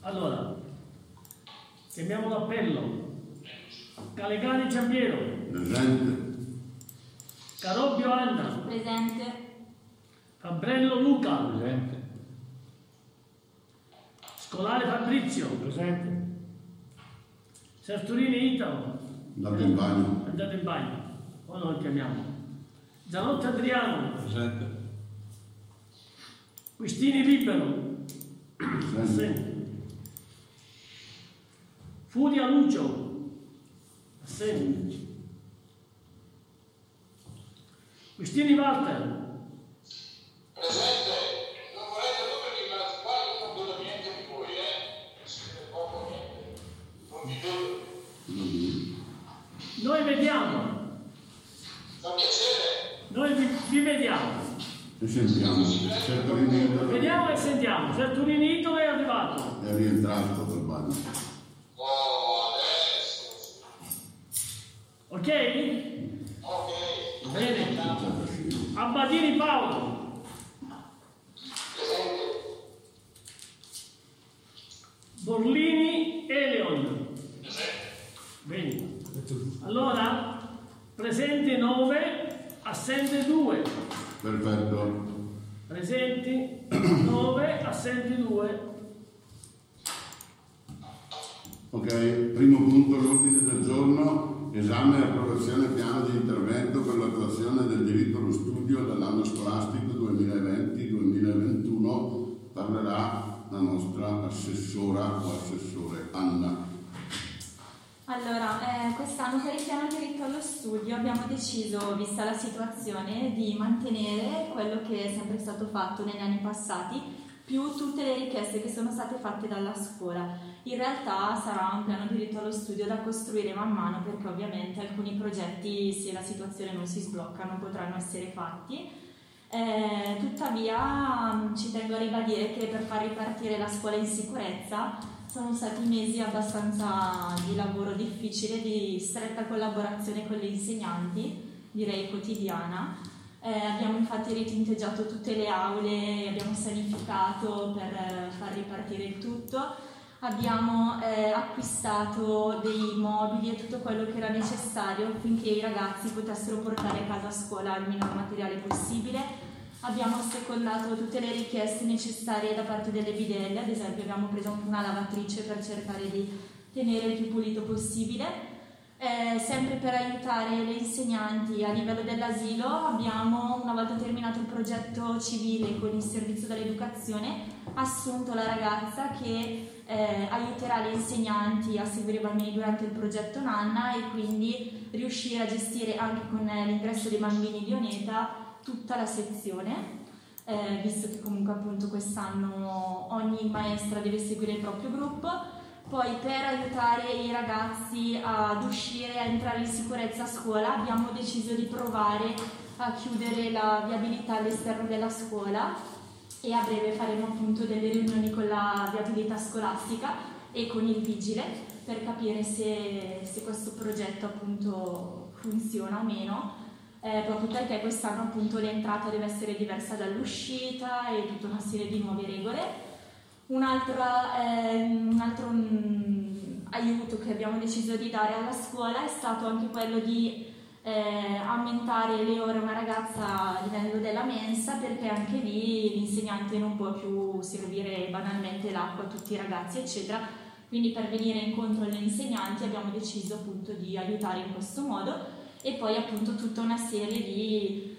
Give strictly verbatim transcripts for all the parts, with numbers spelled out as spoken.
Allora, chiamiamo l'appello. Calegani Giampiero. Presente. Carobbio Anna. Presente. Fabrello Luca. Presente. Scolare Fabrizio. Presente. Serturini Italo. Andate in bagno. Andate in bagno. O noi chiamiamo. Zanotti Adriano. Presente. Quistini Libero. Presente. Furia Lucio. Assente. Quistini Walter. Presente. Non volete voi perché me la sbaglio, non vedo niente di voi, eh? Siete poco niente. Non vi vedo. Noi vediamo. Fa piacere. Noi vi, vi vediamo. E sentiamo. Serturini Vediamo e sentiamo. Serturini Italo è arrivato. è rientrato dal bagno. Oh, adesso. Ok? Ok. Bene. Abbadini Paolo. Presente. Borlini Eleon. Presente. Bene. Allora, presente nove, assente due. Perfetto. Presenti nove, assenti due. Ok, primo punto all'ordine del giorno, esame e approvazione piano di intervento per l'attuazione del diritto allo studio dell'anno scolastico duemilaventi duemilaventuno. Parlerà la nostra assessora o assessore Anna. Allora, eh, quest'anno per il piano diritto allo studio abbiamo deciso, vista la situazione, di mantenere quello che è sempre stato fatto negli anni passati, più tutte le richieste che sono state fatte dalla scuola. In realtà sarà un piano diritto allo studio da costruire man mano, perché ovviamente alcuni progetti, se la situazione non si sblocca, non potranno essere fatti. Eh, tuttavia ci tengo a ribadire che per far ripartire la scuola in sicurezza sono stati mesi abbastanza di lavoro difficile, di stretta collaborazione con gli insegnanti, direi quotidiana. Eh, abbiamo infatti ritinteggiato tutte le aule, abbiamo sanificato per eh, far ripartire il tutto, abbiamo eh, acquistato dei mobili e tutto quello che era necessario affinché i ragazzi potessero portare a casa a scuola il minor materiale possibile. Abbiamo assecondato tutte le richieste necessarie da parte delle bidelle, ad esempio abbiamo preso anche una lavatrice per cercare di tenere il più pulito possibile. Eh, sempre per aiutare le insegnanti a livello dell'asilo abbiamo, una volta terminato il progetto civile con il servizio dell'educazione, assunto la ragazza che eh, aiuterà le insegnanti a seguire i bambini durante il progetto Nanna e quindi riuscire a gestire anche con l'ingresso dei bambini di Oneta tutta la sezione, eh, visto che comunque appunto quest'anno ogni maestra deve seguire il proprio gruppo. Poi per aiutare i ragazzi ad uscire, a entrare in sicurezza a scuola, abbiamo deciso di provare a chiudere la viabilità all'esterno della scuola e a breve faremo appunto delle riunioni con la viabilità scolastica e con il vigile per capire se, se questo progetto appunto funziona o meno, eh, proprio perché quest'anno appunto l'entrata deve essere diversa dall'uscita e tutta una serie di nuove regole. Un altro, eh, un altro um, aiuto che abbiamo deciso di dare alla scuola è stato anche quello di eh, aumentare le ore a una ragazza a livello della mensa, perché anche lì l'insegnante non può più servire banalmente l'acqua a tutti i ragazzi eccetera, quindi per venire incontro agli insegnanti abbiamo deciso appunto di aiutare in questo modo. E poi appunto tutta una serie di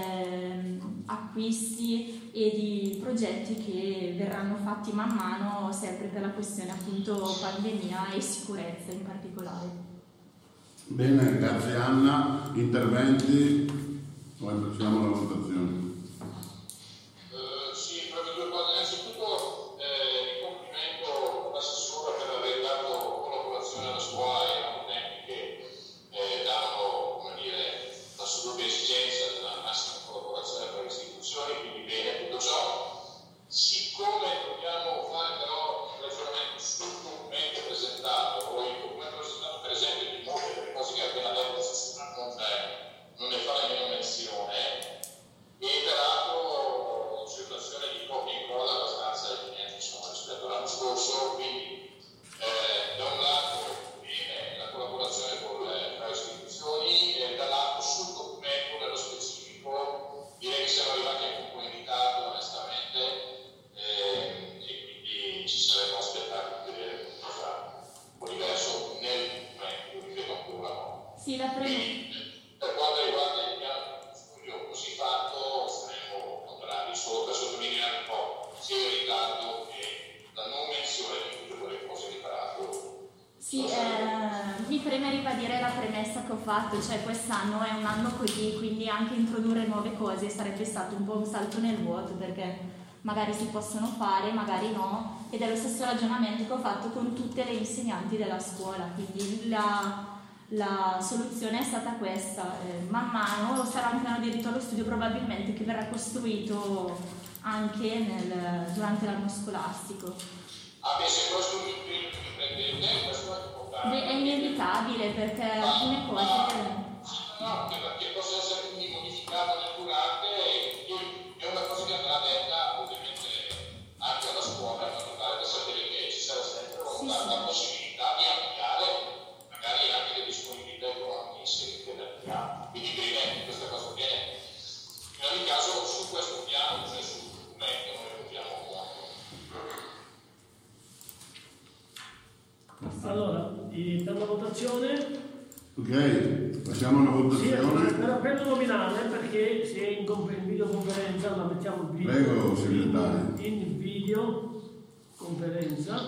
eh, acquisti e di progetti che verranno fatti man mano, sempre per la questione appunto pandemia e sicurezza in particolare. Bene, grazie Anna. Interventi? Poi facciamo la votazione. Uh, sì, proprio due cose. Innanzitutto eh, mi complimento l'assessora per aver dato collaborazione alla scuola e ai tempi che eh, davano, come dire, assoluta esigenza della massima collaborazione tra le istituzioni, quindi bene tutto ciò. Siccome dobbiamo fare però un ragionamento sul documento presentato, o il documento presentato per esempio di molte delle cose che ha appena detto non, non ne fa nemmeno menzione, e Sì, la premessa. Per quanto riguarda il piano di studio così fatto, saremo contrari, solo per sottolineare un po' sia il ritardo che la non menzione di tutte quelle cose che farà. Sì, eh, mi preme ribadire la premessa che ho fatto, cioè quest'anno è un anno così, quindi anche introdurre nuove cose sarebbe stato un po' un salto nel vuoto, perché magari si possono fare, magari no, ed è lo stesso ragionamento che ho fatto con tutte le insegnanti della scuola, quindi la, la soluzione è stata questa. Eh, man mano sarà un piano di diritto allo studio probabilmente che verrà costruito anche nel, durante l'anno scolastico. Ah, beh, se questo mi prendete, questo è importante. Beh, è inevitabile perché alcune cose... No, perché possa essere quindi modificato nel durante, è una cosa che andrà detta ovviamente anche alla scuola, in modo tale da sapere che ci sarà sempre Sì, la, sì. la possibilità di ampliare magari anche le disponibilità economiche che abbiamo. Quindi bene, questa cosa viene. In ogni caso su questo piano, cioè sul documento, noi votiamo molto. Allora, i- per la votazione, Ok, passiamo alla sì, per votazione. appello nominale, perché se è in, conf- in videoconferenza la mettiamo in video. Prego, segretario. In, in videoconferenza.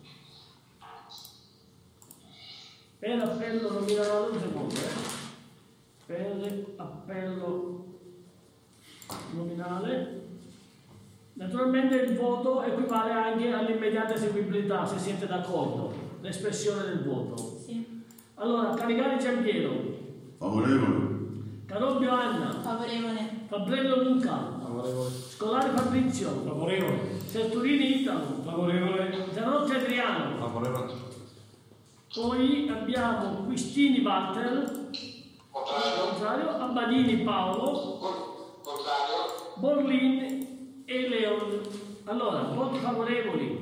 Per appello nominale, un secondo, eh. Per appello nominale. Naturalmente il voto equivale anche all'immediata eseguibilità, se siete d'accordo, l'espressione del voto. Sì. Allora, Caricani Giampiero, Favorevole. Carobbio Anna, Favorevole. Fabrello Luca, Favorevole. Scolari Fabrizio, Favorevole. Serturini Italo, Favorevole. Zanotti Adriano. Favorevole. Poi abbiamo Quistini Walter, Contrario? contrario, Abbadini Paolo, Contrario? Borlin e Leon. Allora, voti favorevoli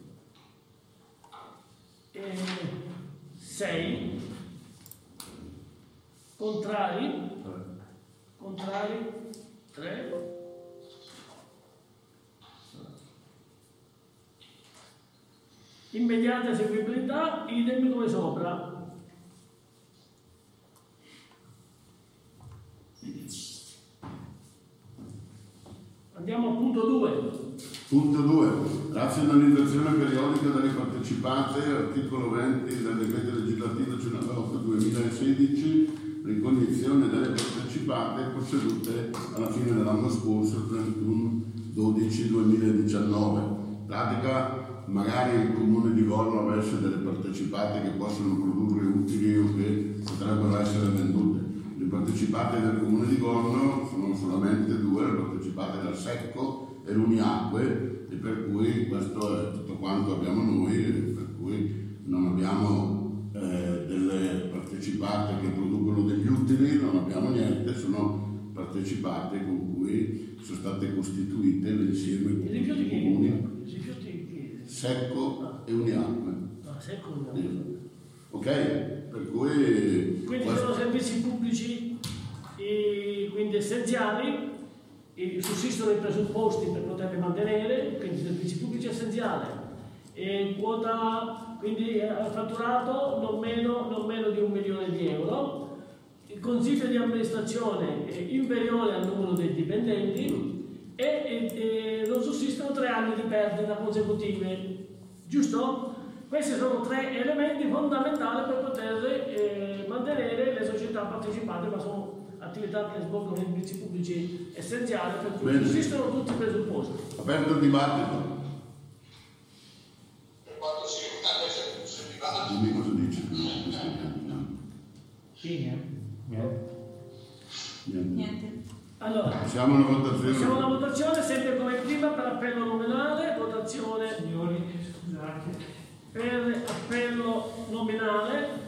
sei, contrari, contrari tre, immediata eseguibilità, idem come sopra. Andiamo al punto due. Punto due. Razionalizzazione periodica delle partecipate, articolo venti del decreto legislativo centonovantaotto duemilasedici, ricognizione delle partecipate procedute alla fine dell'anno scorso, trentuno dodici duemiladiciannove. In pratica, magari il comune di Gorno avesse delle partecipate che possono produrre utili o che potrebbero essere vendute. Le partecipate del comune di Gorno sono solamente due, le partecipate dal Secco e l'Uniacque, e per cui questo è tutto quanto abbiamo noi, per cui non abbiamo eh, delle partecipate che producono degli utili, non abbiamo niente, sono partecipate con cui sono state costituite l'insieme I di rifiuti tutti che? i comuni, I rifiuti che? Secco e Uniacque. Ah, secco no. Sì. Ok? Per cui Quindi questo- sono servizi pubblici, eh, quindi essenziali, e sussistono i presupposti per poterli mantenere, quindi servizi pubblici essenziali. E quota, quindi eh, fatturato non meno, non meno di un milione di euro. Il consiglio di amministrazione è inferiore al numero dei dipendenti e, e, e non sussistono tre anni di perdita consecutive. Giusto? Questi sono tre elementi fondamentali per poter eh, mantenere le società partecipate, ma sono attività che svolgono servizi pubblici essenziali, per cui Bene. esistono tutti i presupposti. aperto il dibattito. Per quanto si riguarda c'è più servivato. Dimmi cosa dice. Niente. Niente. Niente. Allora, Passiamo alla votazione. passiamo alla votazione, sempre come prima, per appello nominale, votazione Signori, scusate. per appello nominale.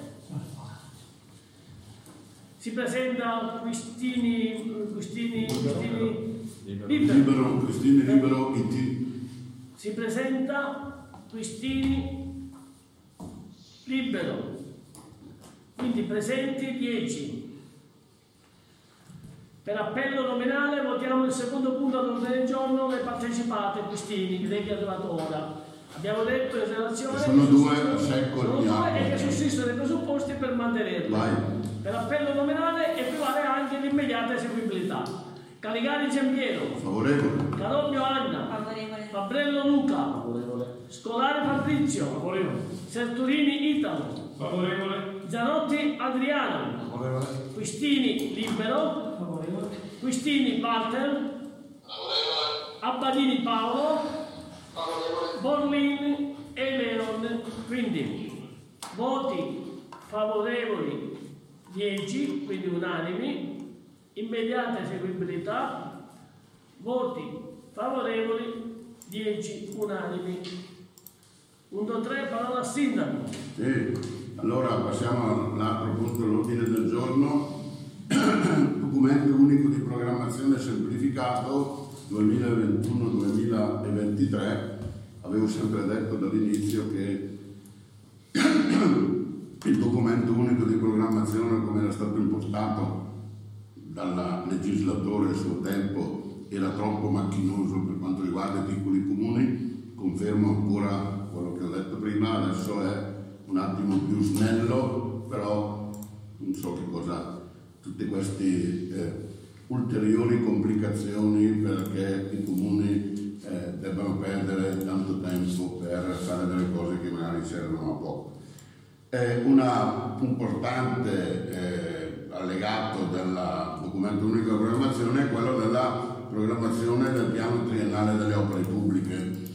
Si presenta Quistini, Quistini, Quistini Libero. Libero, Cristini Libero, I T. Si presenta Quistini Libero. Quindi presenti dieci. Per appello nominale votiamo il secondo punto all'ordine del giorno, le partecipate Quistini, che lei che è arrivato ora. Abbiamo detto in relazione sono che due sussistono- a secco sono di due acqua. e che sussistono i presupposti per mantenerli. Vai. Per appello nominale equivale anche l'immediata eseguibilità. Caligari Giampiero, Favorevole. Carobbio Anna, Favorevole. Fabrello Luca, Favorevole. Scolare Fabrizio, Favorevole. Serturini Italo, Favorevole. Zanotti Adriano, Favorevole. Quistini Libero, Favorevole. Quistini Walter, Favorevole. Abbadini Paolo, Favorevole. Borlin e Leon. Quindi voti favorevoli dieci, quindi unanimi, immediata eseguibilità, voti favorevoli dieci unanimi. uno tre, parola al sindaco. Sì. Allora passiamo all'altro punto dell'ordine del giorno. Documento unico di programmazione semplificato duemilaventuno duemilaventitré. Avevo sempre detto dall'inizio che il documento unico di programmazione, come era stato impostato dal legislatore a suo tempo, era troppo macchinoso per quanto riguarda i piccoli comuni. Confermo ancora quello che ho detto prima, adesso è un attimo più snello, però non so che cosa, tutte queste eh, ulteriori complicazioni perché i comuni eh, debbano perdere tanto tempo per fare delle cose che magari servono a poco. Eh, una importante eh, allegato del documento unico di programmazione è quello della programmazione del piano triennale delle opere pubbliche.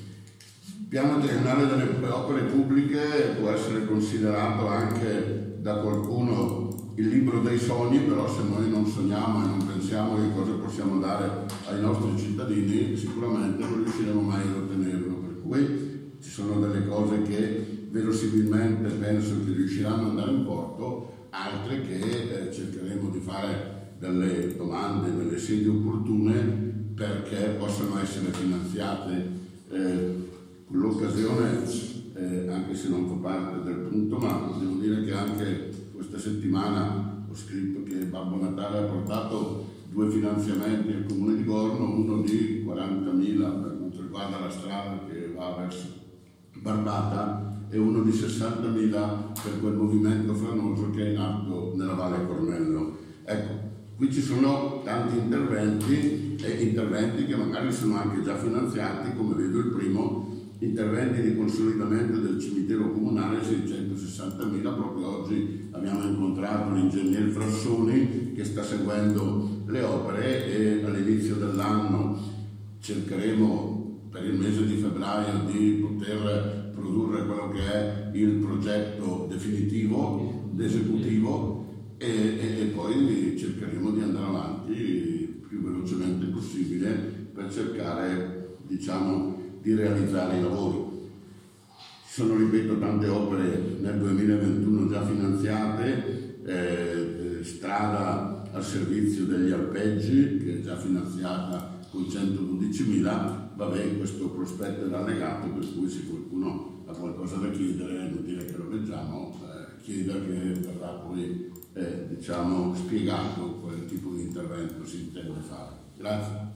Il piano triennale delle opere pubbliche può essere considerato anche da qualcuno il libro dei sogni, però se noi non sogniamo e non pensiamo che cosa possiamo dare ai nostri cittadini, sicuramente non riusciremo mai ad ottenerlo. Per cui ci sono delle cose che verosimilmente penso che riusciranno ad andare in porto, altre che eh, cercheremo di fare delle domande, delle sedi opportune perché possano essere finanziate. Eh, con l'occasione, eh, anche se non fa parte del punto, ma devo dire che anche questa settimana ho scritto che Babbo Natale ha portato due finanziamenti al Comune di Gorno, uno di quarantamila per quanto riguarda la strada che va verso Barbata e uno di sessantamila per quel movimento franoso che è in atto nella Valle Cornello. Ecco, qui ci sono tanti interventi e interventi che magari sono anche già finanziati, come vedo il primo, interventi di consolidamento del cimitero comunale, seicentosessantamila. Proprio oggi abbiamo incontrato l'ingegner Frassoni che sta seguendo le opere e all'inizio dell'anno cercheremo per il mese di febbraio di poter produrre quello che è il progetto definitivo, esecutivo e, e, e poi cercheremo di andare avanti il più velocemente possibile per cercare, diciamo, di realizzare i lavori. Ci sono, ripeto, tante opere nel duemilaventuno già finanziate, eh, strada al servizio degli alpeggi che è già finanziata con centododicimila, vabbè, questo prospetto era allegato, per cui se qualcuno ha qualcosa da chiedere, è inutile che lo leggiamo, eh, chieda che verrà poi eh, diciamo, spiegato quale tipo di intervento si intende fare. Grazie.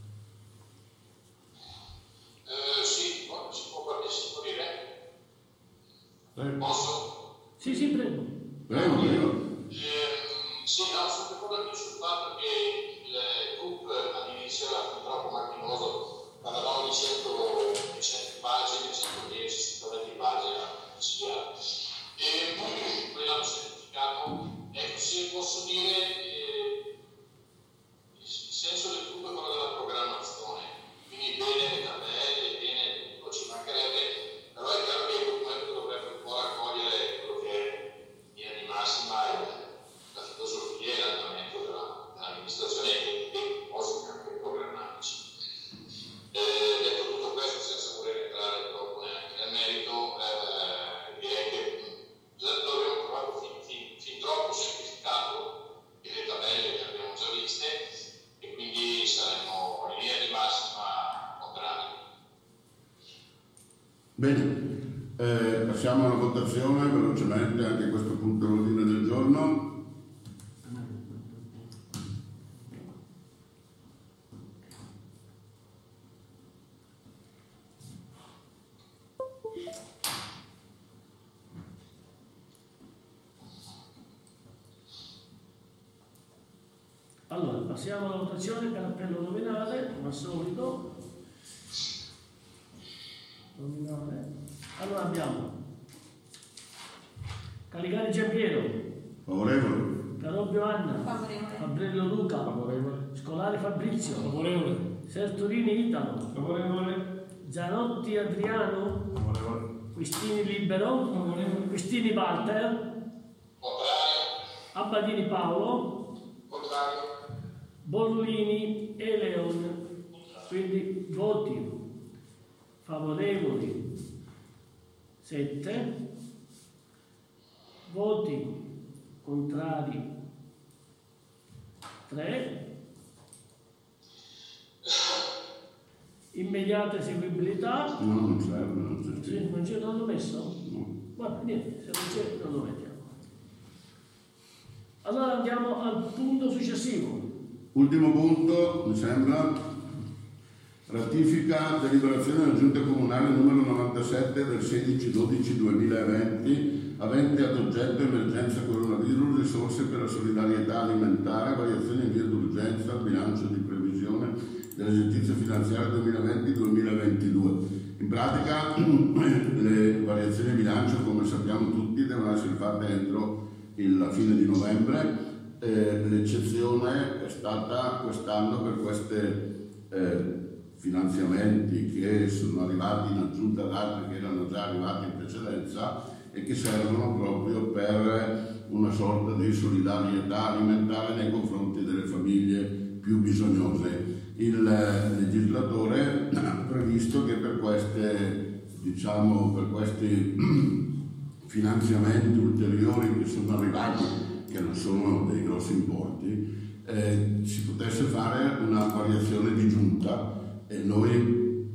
Eh, sì, no, si può partecipare. Prego. Posso? Sì, sì, prego. Prego, prego. Ehm, sì, no, sono d'accordo sul fatto che il C U P all'inizio era troppo macchinoso, parlavamo di cento pagine, centodieci, centoventi pagine consigliare. E poi l'hanno semplificato. Ecco, se posso dire, eh, il senso del C U P è quello della programmazione, quindi bene le tabelle, bene, non ci mancherebbe, però è chiaro che il documento dovrebbe un po' raccogliere quello che è in linea di massima la filosofia e l'andamento della, dell'amministrazione e dei propositi anche programmatici. Eh, detto tutto questo, senza voler entrare troppo neanche nel merito, eh, direi che l'abbiamo trovato fin, fin, fin troppo semplificato e le tabelle le abbiamo già viste e quindi saremo in linea di massima contrari. Bene, eh, passiamo alla votazione velocemente anche a questo punto dell'ordine del giorno. passiamo alla votazione per appello nominale, come al solito. Nominale. Allora abbiamo Caligari Giampiero, Favorevole. Carobbio Anna, Favorevole. Fabrello Luca, Favorevole. Scolari Fabrizio, Favorevole. Serturini Italo, Favorevole. Zanotti Adriano, Favorevole. Quistini Libero, Favorevole. Quistini Walter, Contrario. Abbadini Paolo, Contrario. Borlini e Leon. Quindi voti favorevoli sette, voti contrari tre, immediata eseguibilità. No, non serve, non c'è. Sì, non c'è, non l'ho messo? No. Guarda, niente, se non c'è non lo mettiamo. Allora andiamo al punto successivo. Ultimo punto, mi sembra, ratifica deliberazione della Giunta Comunale numero novantasette del sedici dodici duemilaventi, avente ad oggetto emergenza coronavirus, risorse per la solidarietà alimentare, variazioni in via d'urgenza al bilancio di previsione dell'esercizio finanziario duemilaventi duemilaventidue. In pratica le variazioni di bilancio, come sappiamo tutti, devono essere fatte entro la fine di novembre. Eh, l'eccezione è stata quest'anno per questi eh, finanziamenti che sono arrivati in aggiunta ad altri che erano già arrivati in precedenza e che servono proprio per una sorta di solidarietà alimentare nei confronti delle famiglie più bisognose. Il legislatore ha previsto che per queste, diciamo, per questi finanziamenti ulteriori che sono arrivati, che non sono dei grossi importi, eh, si potesse fare una variazione di giunta, e noi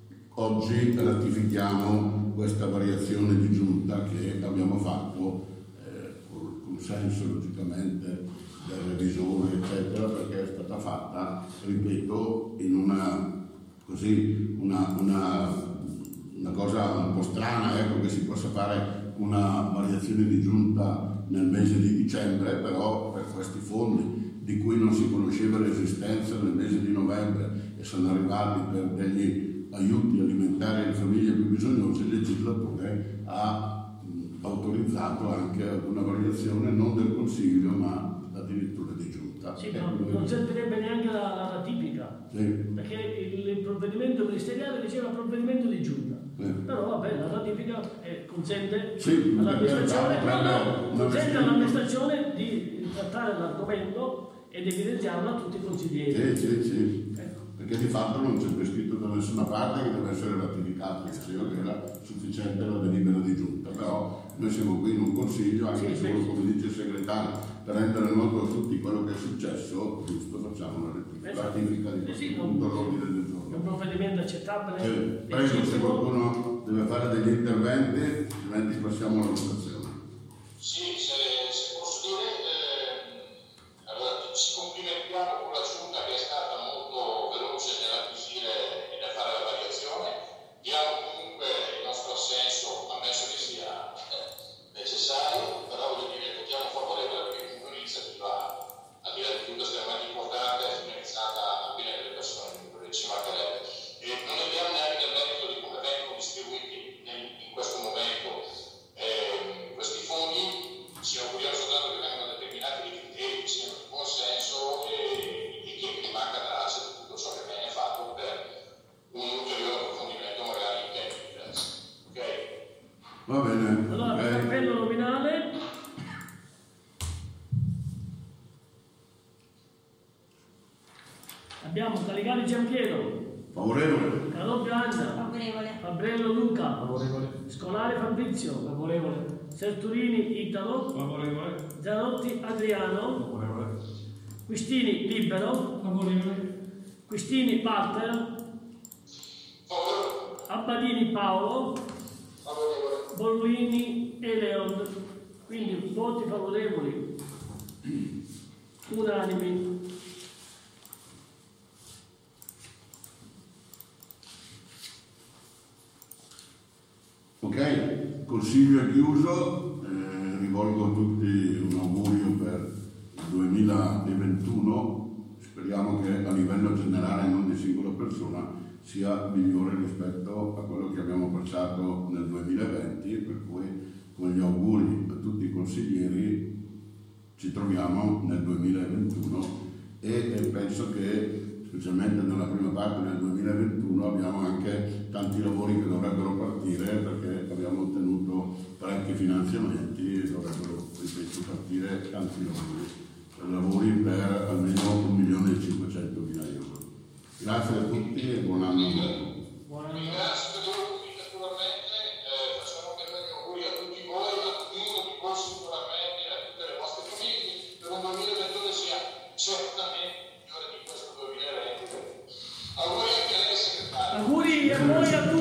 oggi ratifichiamo questa variazione di giunta che abbiamo fatto eh, con il consenso logicamente del revisore eccetera, perché è stata fatta, ripeto, in una così una, una, una cosa un po' strana, ecco, che si possa fare una variazione di giunta nel mese di dicembre, però per questi fondi di cui non si conosceva l'esistenza nel mese di novembre e sono arrivati per degli aiuti alimentari alle famiglie più bisognose, il legislatore ha mh, autorizzato anche una variazione non del Consiglio ma addirittura di giunta. Sì, però non servirebbe neanche la, la ratifica, Sì. perché il, il provvedimento ministeriale diceva provvedimento di giunta. Sì. Però vabbè, la ratifica eh, consente Sì, all'amministrazione, perché, no, no, perché, consente perché, all'amministrazione di trattare l'argomento ed evidenziarlo a tutti i consiglieri. Sì, sì, sì. Ecco. Perché di fatto non c'è scritto da nessuna parte che deve essere ratificato, diceva che era sufficiente la delibera di giunta, però noi siamo qui in un consiglio, anche Sì, solo sì. come dice il segretario, per rendere noto a tutti quello che è successo, giusto, facciamo una ratifica, Esatto. ratifica di Sì, questo sì, punto non- all'ordine del È giorno. un provvedimento accettabile. Eh, prego, se legittimo. qualcuno deve fare degli interventi, altrimenti passiamo alla votazione. Sì, se, se posso dire, eh, allora ci complimentiamo con la Giunta che è stata molto veloce nell'acquisire e nel fare la variazione. Diamo comunque il nostro assenso, ammesso che sia eh, necessario, però voglio dire, votiamo favorevole perché comunque un'iniziativa a dire di tutto estremamente importante, finalizzata a bene delle persone, quindi ci mancherebbe. E non entriamo neanche nel merito di come vengono distribuiti nel, in questo momento eh, questi fondi. Ci auguriamo soltanto che vengano determinati dei criteri che siano di buon senso e, e che rimanga traccia di tutto ciò che viene fatto per un ulteriore approfondimento magari in tempi diversi. Ok? Va bene. Allora, per ok. appello nominale abbiamo Caligari Giampiero, Favorevole. Carobbio Anna, Favorevole. Fabrello Luca, Favorevole. Scolari Fabrizio, Favorevole. Serturini Italo, Favorevole. Zanotti Adriano, Favorevole. Quistini Libero, Favorevole. Quistini Walter, Favorevole. Abbadini Paolo, Favorevole. Borlini e Leon. Quindi voti favorevoli unanimi. Ok, consiglio è chiuso, eh, rivolgo a tutti un augurio per il duemilaventuno speriamo che a livello generale, non di singola persona, sia migliore rispetto a quello che abbiamo passato nel duemilaventi, per cui con gli auguri a tutti i consiglieri ci troviamo nel duemilaventuno e, e penso che specialmente nella prima parte del duemilaventuno abbiamo anche tanti lavori che dovrebbero partire, perché abbiamo ottenuto parecchi finanziamenti e dovrebbero, ripeto, partire tanti lavori, lavori per almeno un milione e cinquecentomila euro. Grazie a tutti e buon anno a tutti. Ringrazio tutti naturalmente, eh, facciamo anche gli auguri a tutti voi, a ognuno di voi sicuramente, a tutte le vostre famiglie, per un duemilaventuno sia certamente migliore di questo duemilaventi. Auguri anche a lei, segretario. Auguri a voi a tutti.